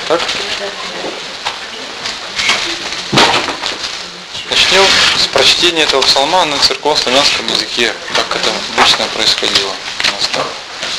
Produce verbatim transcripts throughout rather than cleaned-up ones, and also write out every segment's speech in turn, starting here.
Так? Начнем с прочтения этого псалма на церковно-славянском языке, как это обычно происходило у нас там.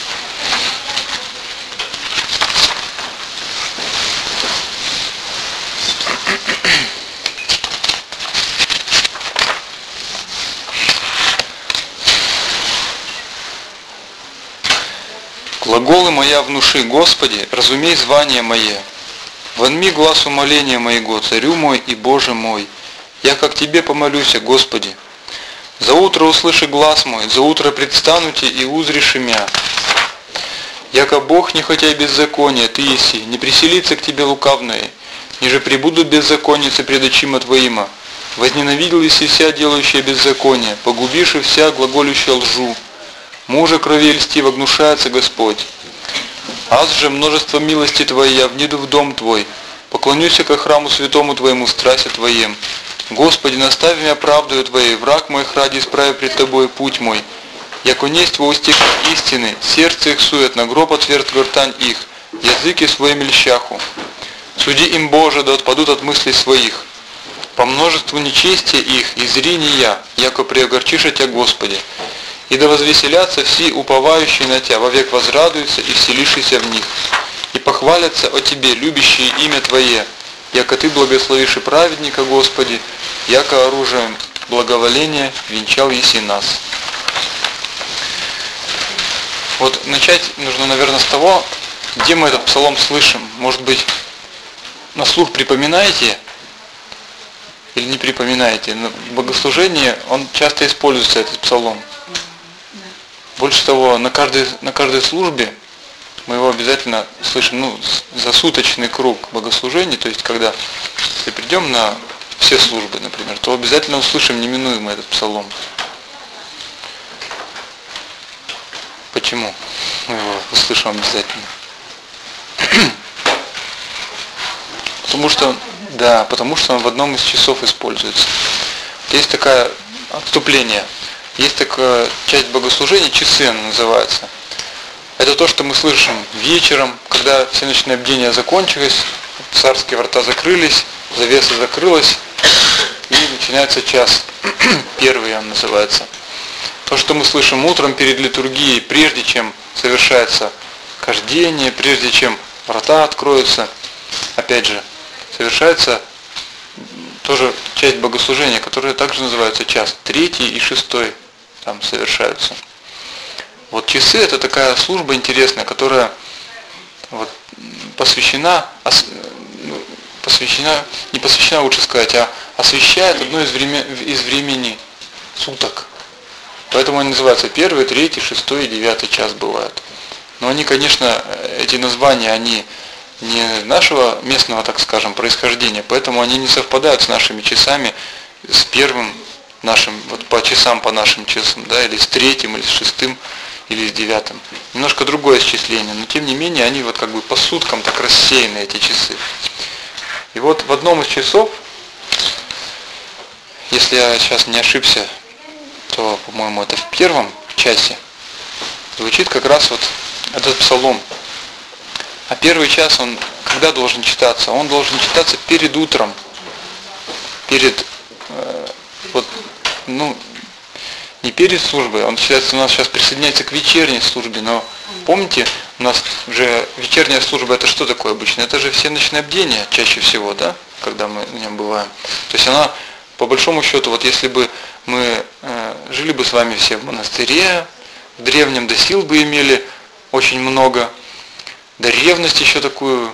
Глаголы моя внуши, Господи, разумей звание мое. Вонми глаз умоления моего, Царю мой и Боже мой. Я как Тебе помолюсь, Господи. За утро услыши глас мой, за утро предстану Те и узришь имя. Яко Бог, не хотя и беззакония, Ты еси, не приселится к Тебе лукавное, ниже прибудут беззаконницы пред очима Твоима. Возненавидел еси вся делающая беззаконие, погубишь и вся глаголющая лжу. Мужа крови льстиво гнушается Господь. Аз же множество милости Твоей я внеду в дом Твой, поклонюсь ко храму святому Твоему, страсти Твоем. Господи, наставь меня правдою Твоей, враг моих ради исправи пред Тобой путь мой. Яко несть во устих истины, сердце их сует, на гроб отверт гортань их, языки своими льщаху. Суди им, Боже, да отпадут от мыслей своих. По множеству нечестия их, и зри не я, яко преогорчиша Тя, Господи. И да возвеселятся все уповающие на Тя, вовек возрадуются и вселившиеся в них. И похвалятся о Тебе, любящие имя Твое, яко Ты благословишь и праведника, Господи, яко оружием благоволения венчал еси нас. Вот начать нужно, наверное, с того, где мы этот псалом слышим. Может быть, на слух припоминаете или не припоминаете. Но в богослужении он часто используется, этот псалом. Больше того, на каждой, на каждой службе мы его обязательно слышим, ну, за суточный круг богослужений, то есть когда, если придем на все службы, например, то обязательно услышим неминуемо этот псалом. Почему мы его услышим обязательно? Потому что, да, потому что он в одном из часов используется. Есть такое отступление. Есть такая часть богослужения, часы она называется. Это то, что мы слышим вечером, когда все ночные бдения закончились, царские врата закрылись, завеса закрылась, и начинается час. Первый он называется. То, что мы слышим утром перед литургией, прежде чем совершается кождение, прежде чем врата откроются, опять же, совершается тоже часть богослужения, которая также называется час. Третий и шестой там совершаются. Вот часы — это такая служба интересная, которая вот посвящена, посвящена, не посвящена, лучше сказать, а освещает одно из времен, из времени суток. Поэтому они называются первый, третий, шестой и девятый час бывают. Но они, конечно, эти названия, они не нашего местного, так скажем, происхождения, поэтому они не совпадают с нашими часами, с первым нашим, вот по часам, по нашим часам, да, или с третьим, или с шестым, или с девятым. Немножко другое исчисление, но тем не менее они вот как бы по суткам так рассеяны, эти часы. И вот в одном из часов, если я сейчас не ошибся, то, по-моему, это в первом часе, звучит как раз вот этот псалом. А первый час, он когда должен читаться? Он должен читаться перед утром, перед, э, вот, ну, не перед службой, он читается у нас сейчас присоединяется к вечерней службе, но помните, у нас уже вечерняя служба, это что такое обычно? Это же все ночные бдения чаще всего, да, когда мы на нем бываем. То есть она, по большому счету, вот если бы мы э, жили бы с вами все в монастыре, в древнем, до сил бы имели очень много, да ревность еще такую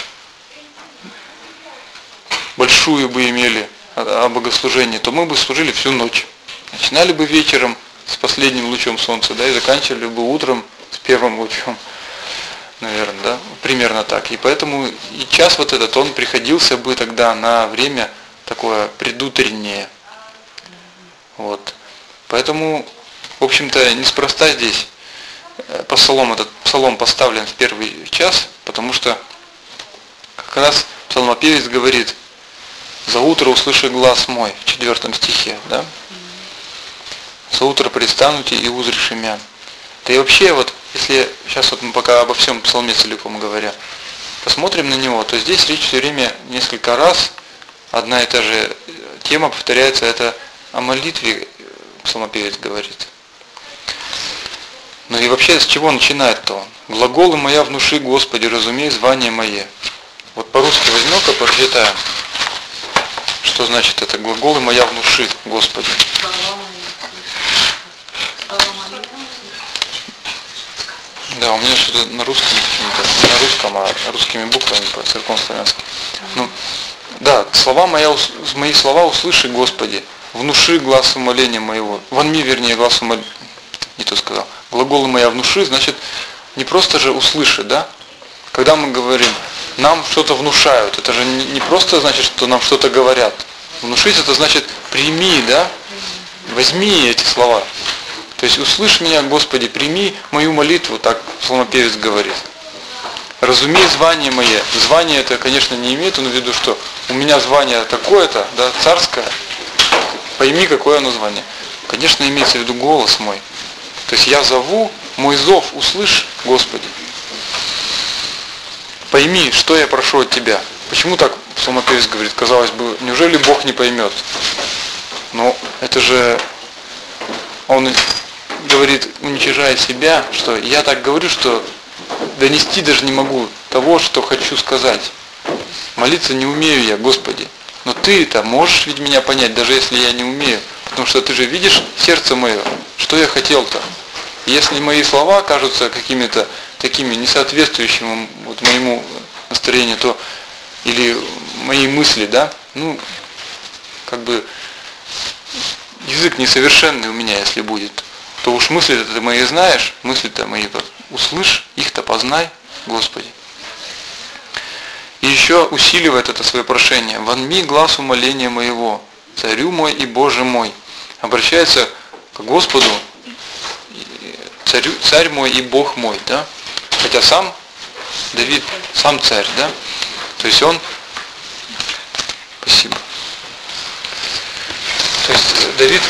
большую бы имели о богослужении, то мы бы служили всю ночь. Начинали бы вечером с последним лучом солнца, да, и заканчивали бы утром с первым лучом, наверное, да, примерно так. И поэтому и час вот этот, он приходился бы тогда на время такое предутреннее. Вот. Поэтому, в общем-то, неспроста здесь псалом, этот псалом поставлен в первый час, потому что как раз псалмопевец говорит: «За утро услыши глас мой», в четвертом стихе, да? «За утро предстануте и узришь имя». Да и вообще, вот, если сейчас вот мы пока обо всем псалме целиком говоря, посмотрим на него, то здесь речь все время несколько раз, одна и та же тема повторяется, это о молитве псалмопевец говорит. Ну и вообще с чего начинает-то он? «Глаголы моя внуши, Господи, разумей звание мое». Вот по-русски возьмем-ка, прочитаем. Что значит это? «Глаголы моя внуши, Господи». Да, у меня что-то на русском, не на русском, а русскими буквами по церковно-славянски. Ну, да, слова моя, мои слова услыши, Господи, внуши глаз умоления моего. Вонми, вернее, глаз умоления. Не то сказал. Глаголы моя внуши, значит, не просто же услыши, да? Когда мы говорим, нам что-то внушают, это же не просто значит, что нам что-то говорят. Внушить это значит прими, да? Возьми эти слова. То есть услышь меня, Господи, прими мою молитву, так псалмопевец говорит. Разумей звание мое. Звание это, конечно, не имеет он в виду, что у меня звание такое-то, да, царское. Пойми, какое оно звание. Конечно, имеется в виду голос мой. То есть я зову, мой зов услышь, Господи. Пойми, что я прошу от Тебя. Почему так псалмопевец говорит? Казалось бы, неужели Бог не поймет? Но это же он говорит, уничижая себя, что я так говорю, что донести даже не могу того, что хочу сказать. Молиться не умею я, Господи. Но Ты-то можешь ведь меня понять, даже если я не умею. Потому что Ты же видишь сердце мое, что я хотел-то. Если мои слова кажутся какими-то такими несоответствующими вот моему настроению, то или мои мысли, да, ну, как бы язык несовершенный у меня, если будет, то уж мысли-то ты мои знаешь, мысли-то мои услышь, их-то познай, Господи. И еще усиливает это свое прошение. «Вонми глаз умоления моего, царю мой и Боже мой». Обращается к Господу, царю, царь мой и Бог мой, да? Хотя сам Давид, сам царь, да? То есть он, спасибо. То есть Давид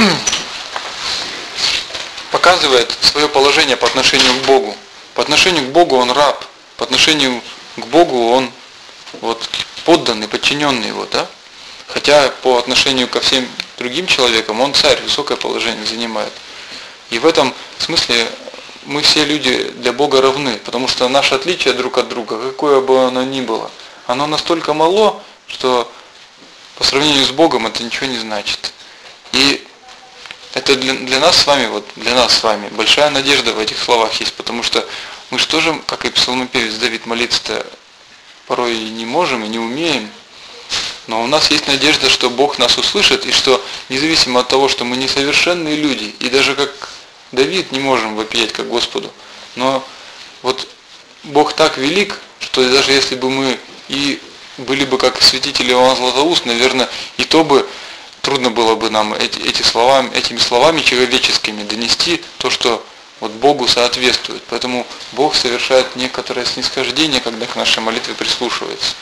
показывает свое положение по отношению к Богу. По отношению к Богу он раб, по отношению к Богу он вот, подданный, подчиненный его, да? Хотя по отношению ко всем другим человекам он царь, высокое положение занимает. И в этом смысле мы все люди для Бога равны, потому что наше отличие друг от друга, какое бы оно ни было, оно настолько мало, что по сравнению с Богом это ничего не значит. И это для, для нас с вами, вот для нас с вами большая надежда в этих словах есть, потому что мы же тоже, как и псалмопевец Давид, молиться-то порой и не можем, и не умеем. Но у нас есть надежда, что Бог нас услышит, и что независимо от того, что мы несовершенные люди, и даже как Давид не можем вопиять как Господу, но вот Бог так велик, что даже если бы мы и были бы как святитель Иоанн Златоуст, наверное, и то бы трудно было бы нам эти, эти слова, этими словами человеческими донести то, что вот Богу соответствует. Поэтому Бог совершает некоторое снисхождение, когда к нашей молитве прислушивается.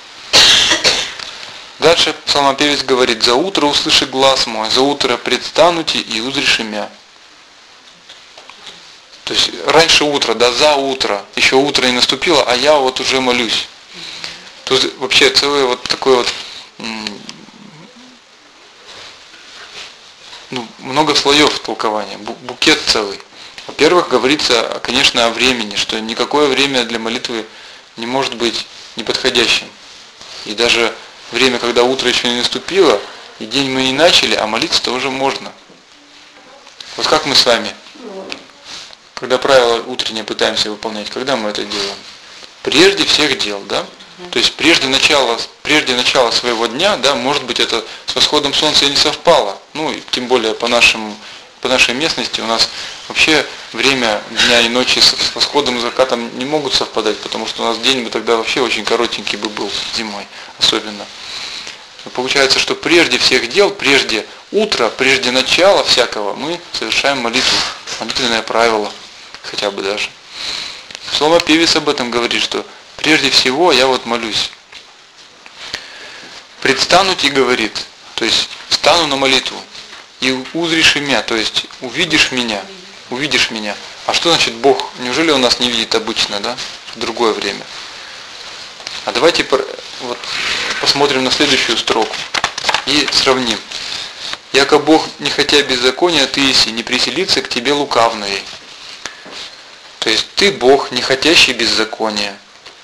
Дальше псалмопевец говорит: «За утро услыши глас мой, за утро предстанути и узришь имя». То есть раньше утра, да, за утро, еще утро не наступило, а я вот уже молюсь. Тут вообще целое вот такое вот, ну, много слоев толкования, букет целый. Во-первых, говорится, конечно, о времени, что никакое время для молитвы не может быть неподходящим. И даже время, когда утро еще не наступило, и день мы не начали, а молиться-то уже можно. Вот как мы с вами, когда правила утренние пытаемся выполнять, когда мы это делаем? Прежде всех дел, да? То есть прежде начала, прежде начала своего дня, да, может быть, это с восходом солнца и не совпало. Ну, и тем более по нашему, по нашей местности у нас вообще время дня и ночи с восходом и закатом не могут совпадать, потому что у нас день бы тогда вообще очень коротенький бы был зимой, особенно. И получается, что прежде всех дел, прежде утра, прежде начала всякого, мы совершаем молитву, молитвенное правило, хотя бы даже. Псалмопевец об этом говорит, что прежде всего я вот молюсь. Предстануть и говорит, то есть стану на молитву, и узришь имя, то есть увидишь меня, увидишь меня. А что значит Бог? Неужели Он нас не видит обычно, да, в другое время? А давайте вот посмотрим на следующую строку и сравним. «Яко Бог, не хотя беззакония, ты иси, не приселится к тебе лукавное». То есть ты Бог, не хотящий беззакония.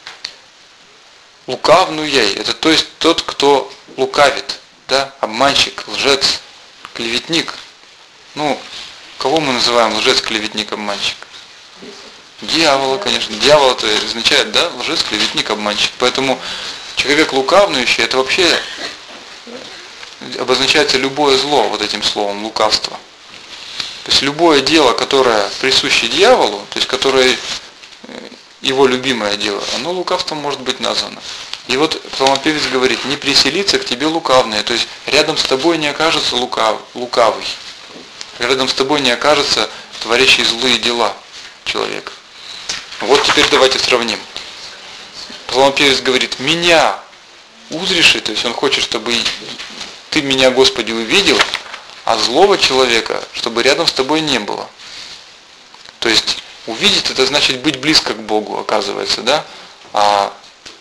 Лукавную яй, это то есть тот, кто лукавит, да, обманщик, лжец, клеветник. Ну, кого мы называем лжец, клеветник, обманщик? Дьявола, конечно. Дьявол это означает, да, лжец, клеветник, обманщик. Поэтому человек лукавнующий, это вообще обозначается любое зло вот этим словом, лукавство. То есть любое дело, которое присуще дьяволу, то есть которое его любимое дело, оно лукавством может быть названо. И вот псалмопевец говорит, не приселится к тебе лукавное, то есть рядом с тобой не окажется лукав, лукавый, рядом с тобой не окажется творящий злые дела человек. Вот теперь давайте сравним. Псалмопевец говорит, меня узришь, то есть он хочет, чтобы ты меня, Господи, увидел, а злого человека, чтобы рядом с тобой не было. То есть увидеть, это значит быть близко к Богу, оказывается, да? А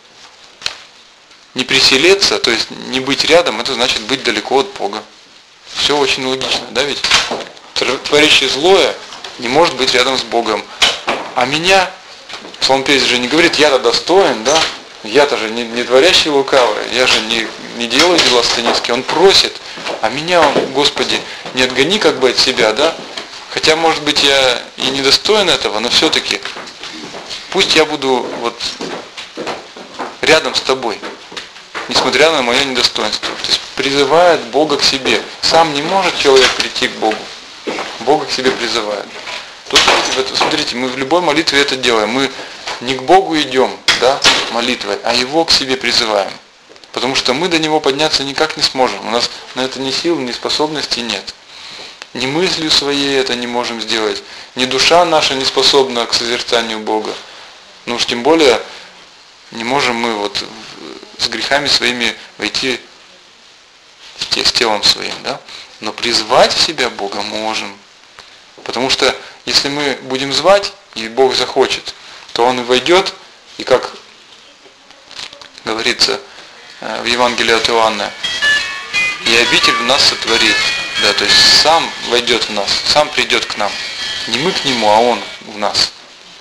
не приселиться, то есть не быть рядом, это значит быть далеко от Бога. Все очень логично, да ведь? Творящий злое не может быть рядом с Богом. А меня, псалмопевец же не говорит, я-то достоин, да? Я-то же не, не творящий лукавый, я же не, не делаю дела сатанинские. Он просит, а меня, он, Господи, не отгони как бы от себя, да? Хотя, может быть, я и не достоин этого, но все-таки пусть я буду вот рядом с тобой, несмотря на мое недостоинство. То есть призывает Бога к себе. Сам не может человек прийти к Богу. Бога к себе призывает. Тут, смотрите, мы в любой молитве это делаем. Мы не к Богу идем, да, молитвой, а Его к себе призываем. Потому что мы до Него подняться никак не сможем. У нас на это ни сил, ни способностей нет. Ни мыслью своей это не можем сделать. Ни душа наша не способна к созерцанию Бога. Ну уж тем более не можем мы вот с грехами своими войти с телом своим, да? Но призвать в себя Бога можем. Потому что если мы будем звать, и Бог захочет, то Он и войдет, и как говорится в Евангелии от Иоанна, и обитель в нас сотворит. Да, то есть сам войдет в нас, сам придет к нам. Не мы к Нему, а Он в нас.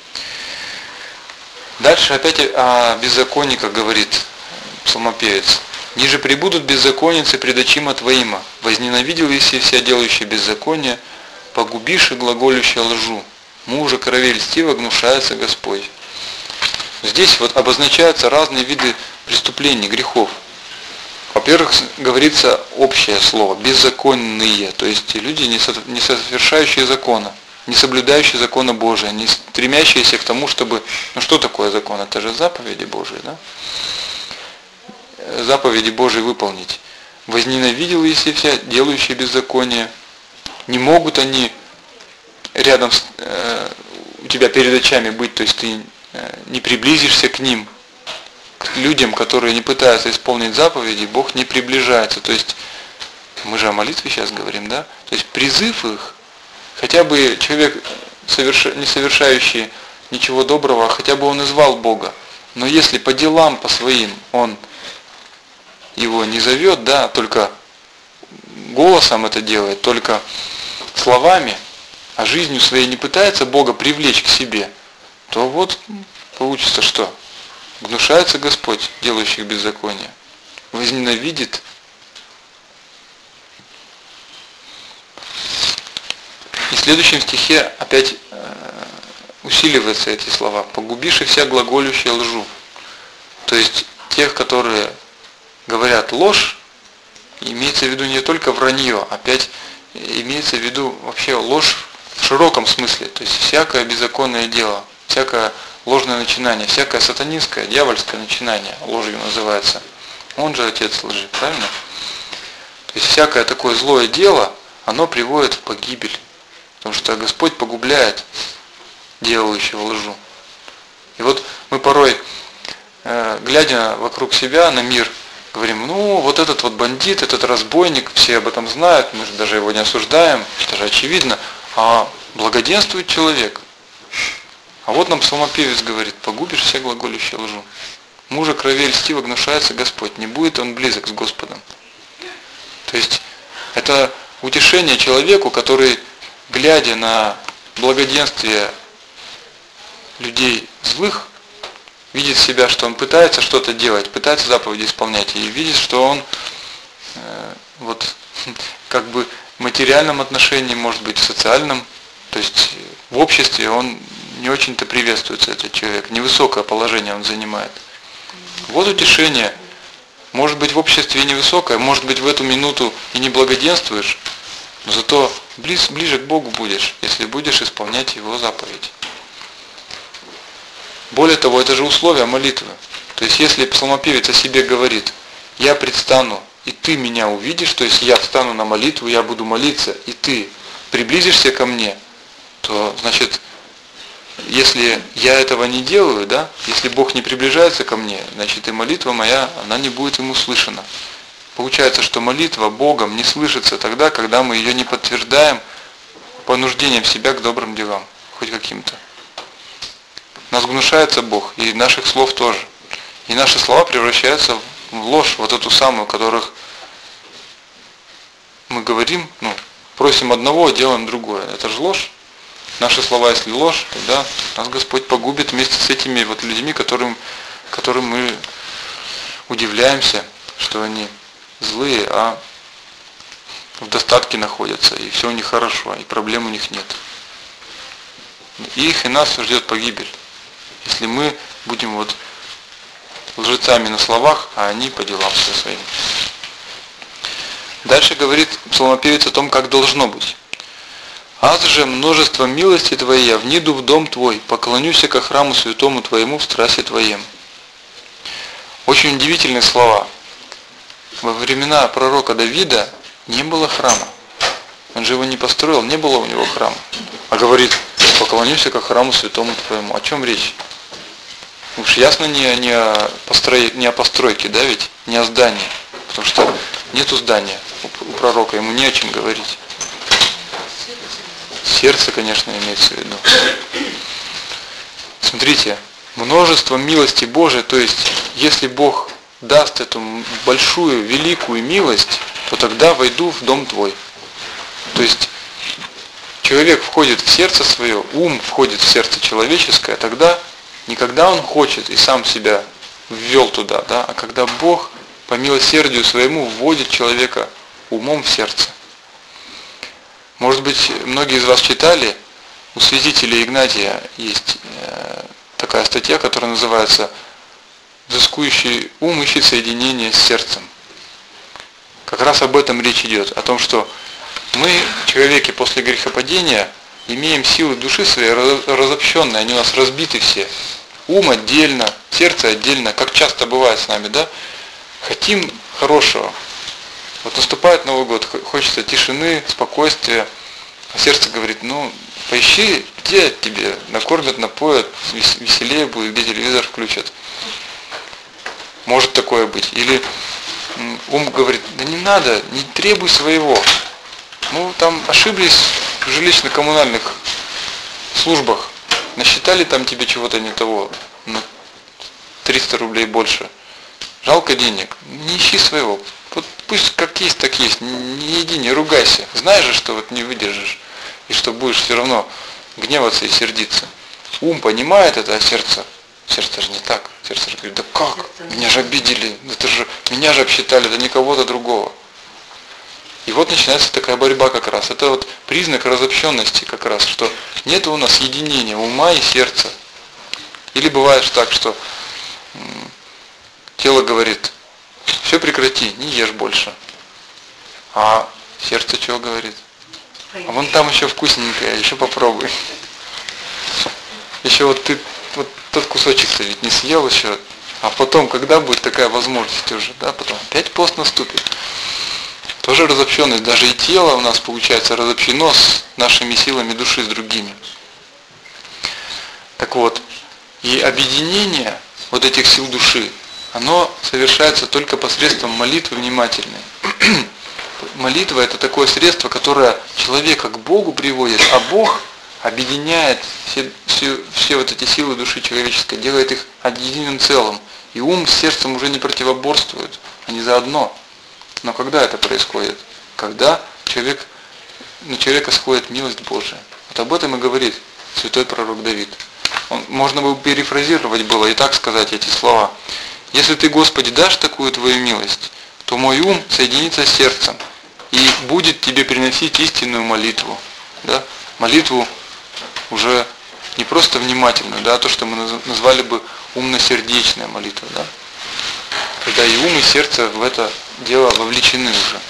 Дальше опять о беззаконниках говорит псалмопевец. «Ниже прибудут беззаконницы пред очима Твоима, возненавидел еси вся делающая беззаконие, погубишь и глаголющая лжу. Мужа крови льстиво гнушается Господь». Здесь вот обозначаются разные виды преступлений, грехов. Во-первых, говорится общее слово, беззаконные, то есть люди, не совершающие закона, не соблюдающие закона Божия, не стремящиеся к тому, чтобы... Ну что такое закон? Это же заповеди Божии, да? Заповеди Божии выполнить. Возненавидел еси вся, делающие беззаконие. Не могут они рядом с, э, у тебя перед очами быть, то есть ты э, не приблизишься к ним. К людям, которые не пытаются исполнить заповеди, Бог не приближается. То есть, мы же о молитве сейчас говорим, да? То есть призыв их, хотя бы человек, соверш... не совершающий ничего доброго, хотя бы он и звал Бога. Но если по делам, по своим, он его не зовет, да, только голосом это делает, только словами, а жизнью своей не пытается Бога привлечь к себе, то вот получится что? Гнушается Господь, делающих беззаконие, возненавидит. И в следующем стихе опять э, усиливаются эти слова. «Погубишь и вся глаголющая лжу». То есть тех, которые говорят ложь, имеется в виду не только вранье, опять имеется в виду вообще ложь в широком смысле. То есть всякое беззаконное дело, всякое ложное начинание, всякое сатанинское, дьявольское начинание, ложью называется. Он же отец лжи, правильно? То есть всякое такое злое дело, оно приводит в погибель. Потому что Господь погубляет делающего лжу. И вот мы порой, глядя вокруг себя на мир, говорим, ну вот этот вот бандит, этот разбойник, все об этом знают, мы же даже его не осуждаем, это же очевидно, а благоденствует человек. А вот нам псалмопевец говорит, погубишь все глаголющие лжу. мужа крови льстиво гнушается Господь, не будет он близок с Господом. То есть это утешение человеку, который, глядя на благоденствие людей злых, видит себя, что он пытается что-то делать, пытается заповеди исполнять, и видит, что он э, вот как бы в материальном отношении, может быть, в социальном, то есть в обществе он не очень-то приветствуется, этот человек, невысокое положение он занимает. Вот утешение. Может быть, в обществе и невысокое, может быть, в эту минуту и не благоденствуешь, но зато близ, ближе к Богу будешь, если будешь исполнять Его заповеди. Более того, это же условие молитвы. То есть, если псалмопевец о себе говорит, я предстану, и ты меня увидишь, то есть я встану на молитву, я буду молиться, и ты приблизишься ко мне, то, значит, если я этого не делаю, да, если Бог не приближается ко мне, значит и молитва моя, она не будет ему слышана. Получается, что молитва Богом не слышится тогда, когда мы ее не подтверждаем понуждением себя к добрым делам, хоть каким-то. Нас гнушается Бог, и наших слов тоже. И наши слова превращаются в ложь, вот эту самую, которых мы говорим, ну, просим одного, а делаем другое. Это же ложь. Наши слова, если ложь, тогда нас Господь погубит вместе с этими вот людьми, которым, которым мы удивляемся, что они злые, а в достатке находятся, и все у них хорошо, и проблем у них нет. И их и нас ждет погибель, если мы будем вот лжецами на словах, а они по делам все своим. Дальше говорит псалмопевец о том, как должно быть. «Аз же множество милости Твоей, я вниду в дом Твой, поклонюся ко храму святому Твоему в страсе Твоем». Очень удивительные слова. Во времена пророка Давида не было храма. Он же его не построил, не было у него храма. А говорит, поклонюся ко храму святому Твоему. О чем речь? Уж ясно не, не, о, построй, не о постройке, да ведь? Не о здании. Потому что нету здания у, у пророка, ему не о чем говорить. Сердце, конечно, имеется в виду. Смотрите, множество милости Божией, то есть, если Бог даст эту большую, великую милость, то тогда войду в дом Твой. То есть, человек входит в сердце свое, ум входит в сердце человеческое, тогда не когда он хочет и сам себя ввел туда, да, а когда Бог по милосердию своему вводит человека умом в сердце. Может быть, многие из вас читали, у святителя Игнатия есть э, такая статья, которая называется «Взыскующий ум ищет соединение с сердцем». Как раз об этом речь идет, о том, что мы, человеки, после грехопадения, имеем силы души своей разобщенные, они у нас разбиты все. Ум отдельно, сердце отдельно, как часто бывает с нами, да? Хотим хорошего. Вот наступает Новый год, хочется тишины, спокойствия, а сердце говорит, ну, поищи, где тебе накормят, напоят, веселее будет, где телевизор включат. Может такое быть. Или ум говорит, да не надо, не требуй своего. Ну, там ошиблись в жилищно-коммунальных службах, насчитали там тебе чего-то не того, на триста рублей больше. Жалко денег, не ищи своего. Вот пусть как есть, так есть. Не иди, не ругайся. Знаешь же, что вот не выдержишь. И что будешь все равно гневаться и сердиться. Ум понимает это, а сердце, сердце же не так. Сердце же говорит, да как? Меня же обидели. Это же, меня же обсчитали, да не кого-то другого. И вот начинается такая борьба как раз. Это вот признак разобщенности как раз, что нет у нас единения ума и сердца. Или бывает так, что тело говорит, все прекрати, не ешь больше. А сердце чего говорит? А вон там еще вкусненькое, еще попробуй. Еще вот ты вот тот кусочек-то ведь не съел еще. А потом, когда будет такая возможность уже, да, потом опять пост наступит. Тоже разобщенность, даже и тело у нас получается разобщено с нашими силами души, с другими. Так вот, и объединение вот этих сил души, оно совершается только посредством молитвы внимательной. Молитва – это такое средство, которое человека к Богу приводит, а Бог объединяет все, все, все вот эти силы души человеческой, делает их единым целым. И ум с сердцем уже не противоборствуют, они заодно. Но когда это происходит? Когда человек, на человека сходит милость Божия. Вот об этом и говорит святой пророк Давид. Он, можно бы перефразировать было и так сказать эти слова. Если ты, Господи, дашь такую твою милость, то мой ум соединится с сердцем и будет тебе приносить истинную молитву. Да? Молитву уже не просто внимательную, да, а то, что мы назвали бы умно-сердечная молитва. Да? Когда и ум, и сердце в это дело вовлечены уже.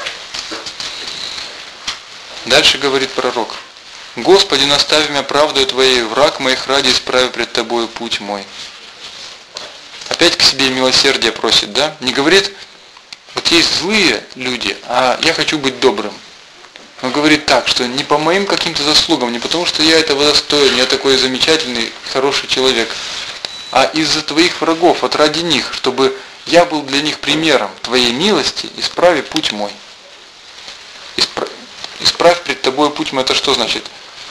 Дальше говорит пророк. Господи, наставь меня правдою Твоей, враг моих ради исправи пред Тобою путь мой. Опять к себе милосердие просит, да? Не говорит, вот есть злые люди, а я хочу быть добрым. Он говорит так, что не по моим каким-то заслугам, не потому что я этого достоин, я такой замечательный, хороший человек, а из-за Твоих врагов, вот ради них, чтобы я был для них примером Твоей милости, исправи путь мой. Исправь, исправь пред Тобой путь мой, это что значит?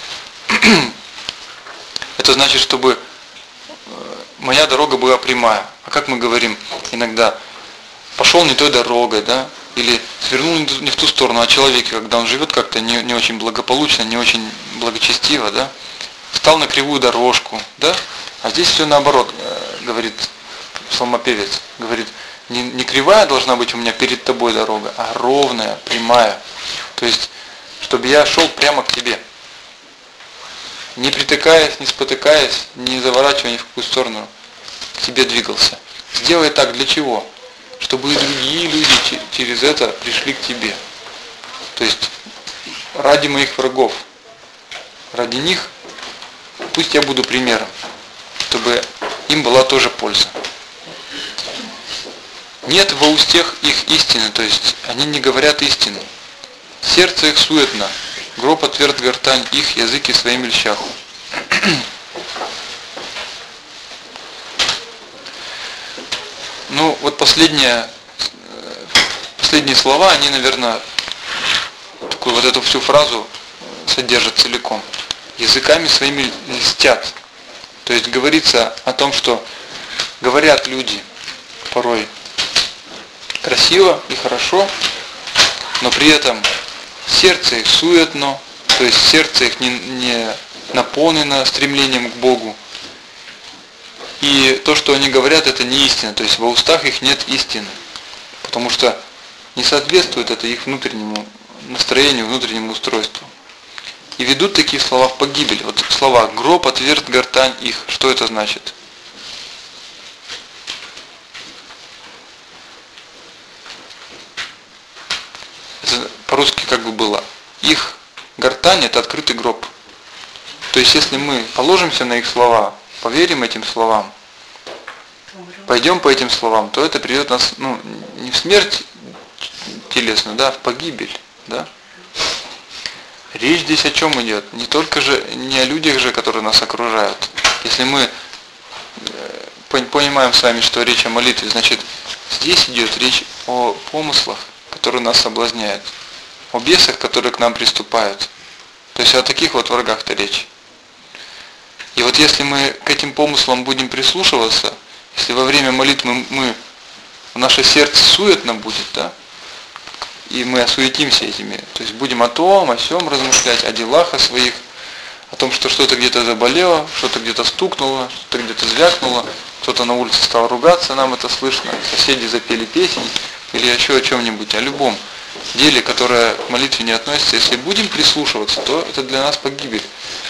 Это значит, чтобы моя дорога была прямая. А как мы говорим иногда, пошел не той дорогой, да? Или свернул не в ту сторону, а человек, когда он живет как-то не, не очень благополучно, не очень благочестиво, да? Встал на кривую дорожку, да? А здесь все наоборот, говорит псалмопевец, говорит, не, не кривая должна быть у меня перед тобой дорога, а ровная, прямая. То есть, чтобы я шел прямо к тебе. Не притыкаясь, не спотыкаясь, не заворачивая ни в какую сторону, к тебе двигался. Сделай так для чего? Чтобы и другие люди через это пришли к тебе. То есть ради моих врагов, ради них, пусть я буду примером, чтобы им была тоже польза. Нет во устах их истины, то есть они не говорят истину. Сердце их суетно, гроб отверт гортань их, языки своим льщаху. Ну, вот последние, последние слова, они, наверное, такую вот эту всю фразу содержат целиком. Языками своими льстят. То есть говорится о том, что говорят люди порой красиво и хорошо, но при этом сердце их суетно, то есть сердце их не, не наполнено стремлением к Богу. И то, что они говорят, это не истина, то есть во устах их нет истины, потому что не соответствует это их внутреннему настроению, внутреннему устройству. И ведут такие слова в погибель. Вот слова «гроб отверт гортань их». Что это значит? Это по-русски как бы было. Их гортань – это открытый гроб. То есть если мы положимся на их слова, поверим этим словам, пойдем по этим словам, то это приведет нас, ну, не в смерть телесную, да, а в погибель, да. Речь здесь о чем идет? Не только же, не о людях же, которые нас окружают. Если мы понимаем с вами, что речь о молитве, значит, здесь идет речь о помыслах, которые нас соблазняют, о бесах, которые к нам приступают. То есть о таких вот врагах-то речь. И вот если мы к этим помыслам будем прислушиваться, если во время молитвы мы, наше сердце суетно будет, да, и мы осуетимся этими, то есть будем о том, о сём размышлять, о делах о своих, о том, что что-то где-то заболело, что-то где-то стукнуло, что-то где-то звякнуло, кто-то на улице стал ругаться, нам это слышно, соседи запели песни, или еще о чем-нибудь, о любом деле, которое к молитве не относится, если будем прислушиваться, то это для нас погибель.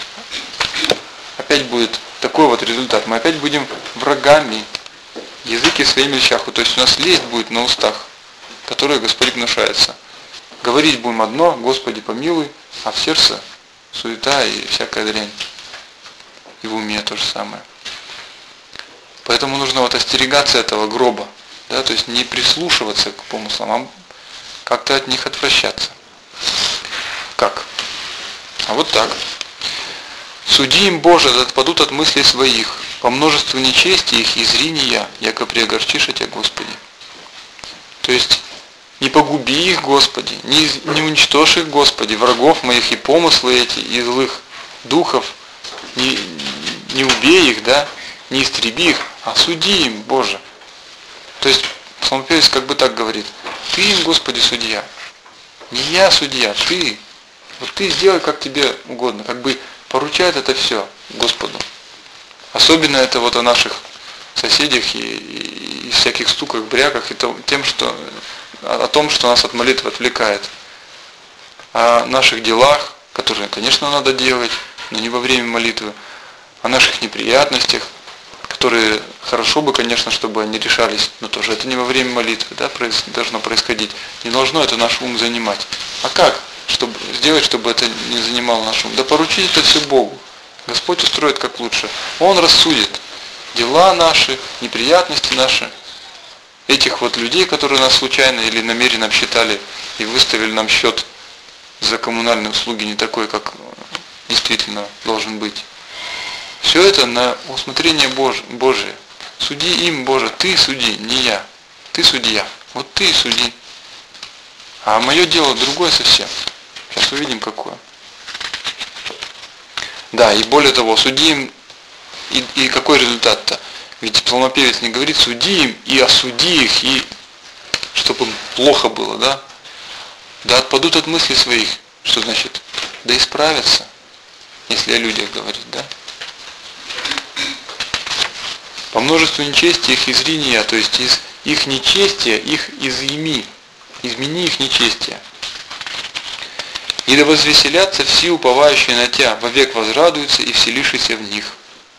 Опять будет такой вот результат. Мы опять будем врагами, языки своими льщаху. То есть у нас лесть будет на устах, которая Господь гнушается. Говорить будем одно, Господи помилуй, а в сердце суета и всякая дрянь. И в уме то же самое. Поэтому нужно вот остерегаться этого гроба. Да, то есть не прислушиваться к помыслам, а как-то от них отвращаться. Как? А вот так. Суди им, Боже, да отпадут от мыслей своих, по множеству нечести их и зрения, яко приогорчишь Тебя, Господи. То есть, не погуби их, Господи, не, не уничтожь их, Господи, врагов моих и помыслы эти, и злых духов, не, не убей их, да, не истреби их, а суди им, Боже. То есть псалмопевец как бы так говорит: ты им, Господи, судья. Не я судья, ты. Вот ты сделай, как тебе угодно. Как бы поручает это все Господу. Особенно это вот о наших соседях и, и, и всяких стуках, бряках, и то, тем, что, о том, что нас от молитвы отвлекает. О наших делах, которые, конечно, надо делать, но не во время молитвы. О наших неприятностях, которые хорошо бы, конечно, чтобы они решались, но тоже это не во время молитвы, да, должно происходить. Не должно это наш ум занимать. А как чтобы сделать, чтобы это не занимало наш ум? Да поручить это все Богу. Господь устроит как лучше. Он рассудит дела наши, неприятности наши, этих вот людей, которые нас случайно или намеренно обсчитали и выставили нам счет за коммунальные услуги не такой, как действительно должен быть. Все это на усмотрение Божие. Суди им, Боже, ты суди, не я. Ты судья. Вот ты суди. А мое дело другое совсем. Сейчас увидим, какое. Да, и более того, суди им, и, и какой результат-то? Ведь псалмопевец не говорит: суди им и осуди их, и чтобы им плохо было, да? Да отпадут от мыслей своих. Что значит? Да исправятся, если о людях говорить, да? По множеству нечестия их изрини я, то есть из их нечестия их изъеми, измени их нечестие. И да возвеселятся все уповающие на Тя, вовек возрадуются и вселившиеся в них.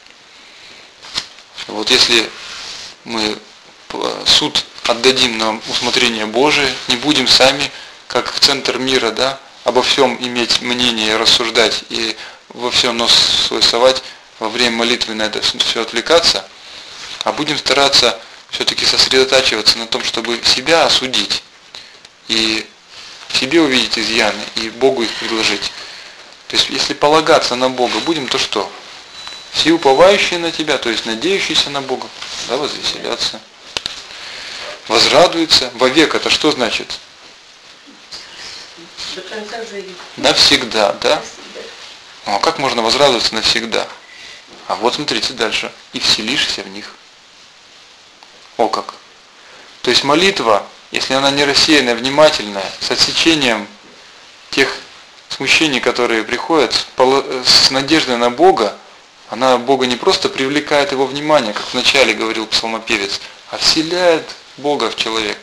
Вот если мы суд отдадим на усмотрение Божие, не будем сами, как центр мира, да, обо всем иметь мнение, рассуждать и во всем нос свой совать, во время молитвы на это все отвлекаться, а будем стараться все-таки сосредотачиваться на том, чтобы себя осудить и в себе увидеть изъяны и Богу их предложить. То есть, если полагаться на Бога будем, то что? Все уповающие на Тебя, то есть надеющиеся на Бога, да, возвеселятся, возрадуются. Вовек это что значит? До конца жизни. Навсегда, да? Ну, а как можно возрадоваться навсегда? А вот смотрите дальше. И вселишься в них. О как! То есть молитва, если она не рассеянная, внимательная, с отсечением тех смущений, которые приходят, с надеждой на Бога, она Бога не просто привлекает его внимание, как вначале говорил псалмопевец, а вселяет Бога в человека.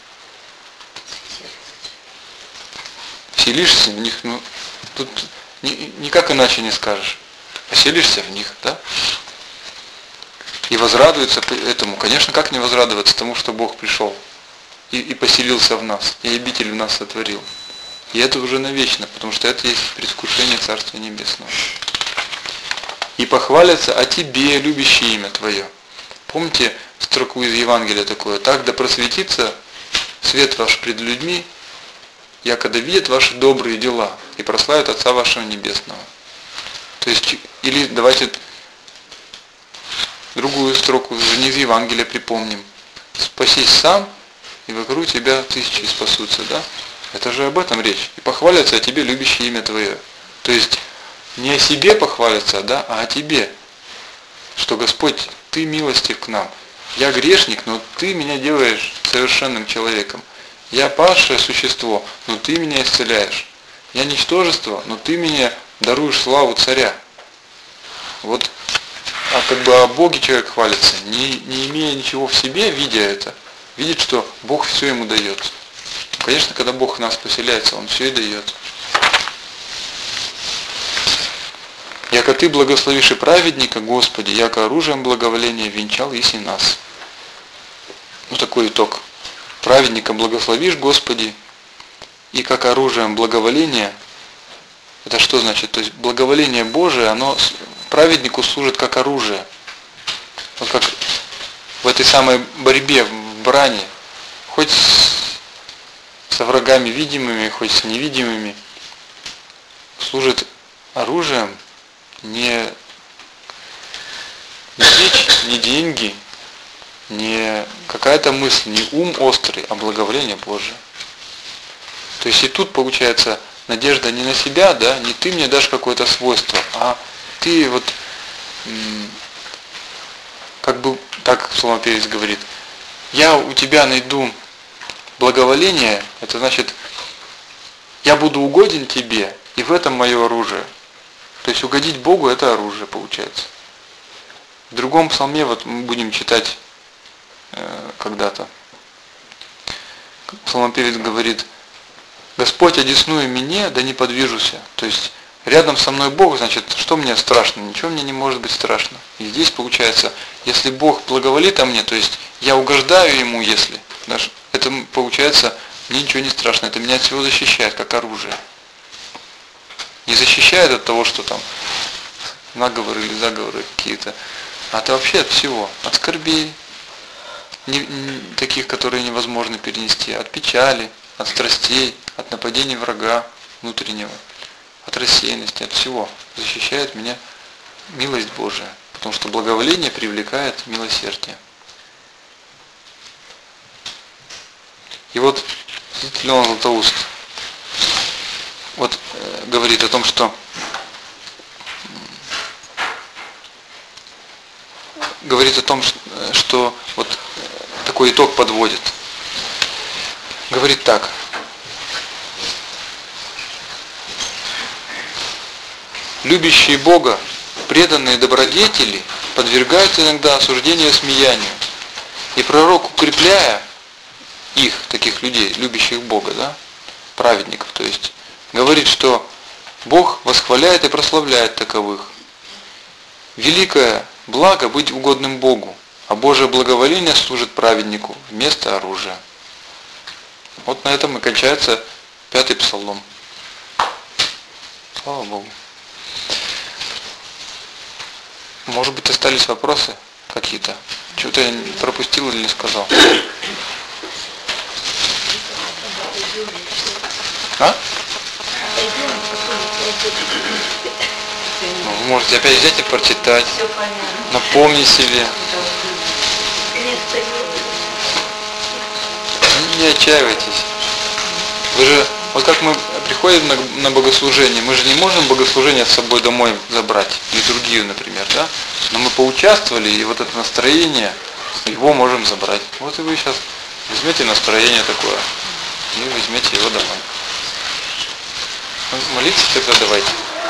Вселишься в них, ну, тут никак иначе не скажешь. Поселишься в них, да? И возрадуется этому. Конечно, как не возрадоваться тому, что Бог пришел и, и поселился в нас, и обитель в нас сотворил. И это уже навечно, потому что это есть предвкушение Царства Небесного. И похвалятся о Тебе, любящее имя Твое. Помните строку из Евангелия такое? Так да просветится свет ваш пред людьми, якогда видят ваши добрые дела и прославят Отца вашего Небесного. То есть, или давайте другую строку не из Евангелия припомним. Спасись сам, и вокруг тебя тысячи спасутся, да? Это же об этом речь. И похвалятся о Тебе, любящее имя Твое. То есть, не о себе похвалятся, да, а о Тебе. Что, Господь, Ты милостив к нам. Я грешник, но Ты меня делаешь совершенным человеком. Я падшее существо, но Ты меня исцеляешь. Я ничтожество, но Ты мне даруешь славу царя. Вот, а как бы о Боге человек хвалится, не, не имея ничего в себе, видя это, видит, что Бог все ему дает. Конечно, когда Бог в нас поселяется, Он все и дает. Яко Ты благословишь и праведника, Господи, яко оружием благоволения венчал еси нас. Ну такой итог. Праведника благословишь, Господи, и как оружием благоволения, это что значит? То есть благоволение Божие, оно праведнику служит как оружие. Вот как в этой самой борьбе, в брани, хоть со врагами видимыми, хоть с невидимыми, служит оружием не, не речь, не деньги, не какая-то мысль, не ум острый, а благоволение Божие. То есть и тут получается надежда не на себя, да, не ты мне дашь какое-то свойство, а ты вот, как бы, так псалмопевец говорит, я у тебя найду благоволение, это значит, я буду угоден тебе, и в этом мое оружие. То есть угодить Богу это оружие получается. В другом псалме вот мы будем читать э, когда-то. Псалмопевец говорит: Господь, одесную мне, да не подвижуся. То есть рядом со мной Бог, значит, что мне страшно? Ничего мне не может быть страшно. И здесь получается, если Бог благоволит о мне, то есть я угождаю Ему, если, даже, это получается, мне ничего не страшно, это меня от всего защищает, как оружие. Не защищает от того, что там наговоры или заговоры какие-то, а это вообще от всего, от скорбей, не, не, таких, которые невозможно перенести, от печали, от страстей, от нападений врага внутреннего, от рассеянности, от всего. Защищает меня милость Божия, потому что благоволение привлекает милосердие. И вот Леон Златоуст вот э, говорит о том, что говорит о том, что, что вот такой итог подводит. Говорит так. Любящие Бога, преданные добродетели подвергаются иногда осуждению и смеянию. И пророк, укрепляя их, таких людей, любящих Бога, да, праведников, то есть, говорит, что Бог восхваляет и прославляет таковых. Великое благо быть угодным Богу, а Божие благоволение служит праведнику вместо оружия. Вот на этом и кончается пятый псалом. Слава Богу. Может быть, остались вопросы какие-то? Что-то я пропустил или не сказал? А? Ну, вы можете опять взять и прочитать. Напомнить себе. Не отчаивайтесь. Вы же, вот как мы приходим на, на богослужение, мы же не можем богослужение с собой домой забрать, литургию, например, да? Но мы поучаствовали, и вот это настроение, его можем забрать. Вот и вы сейчас возьмете настроение такое, и возьмете его домой. Молиться тогда давайте.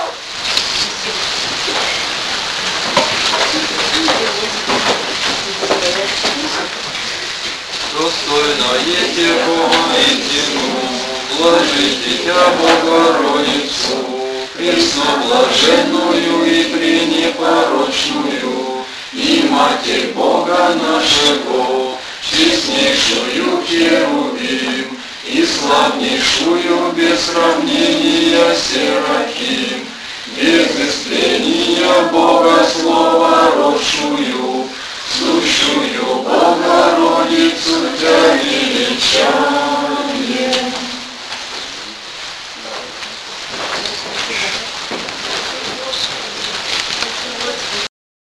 Достойно есть Бога истину, блажи Дитя Богородицу, пресноблаженную и пренепорочную, и Матерь Бога нашего, честнейшую Херувим, и славнейшую без сравнения Серафим, без истления Бога Слова родшую, сущую Богородицу Тя величаем.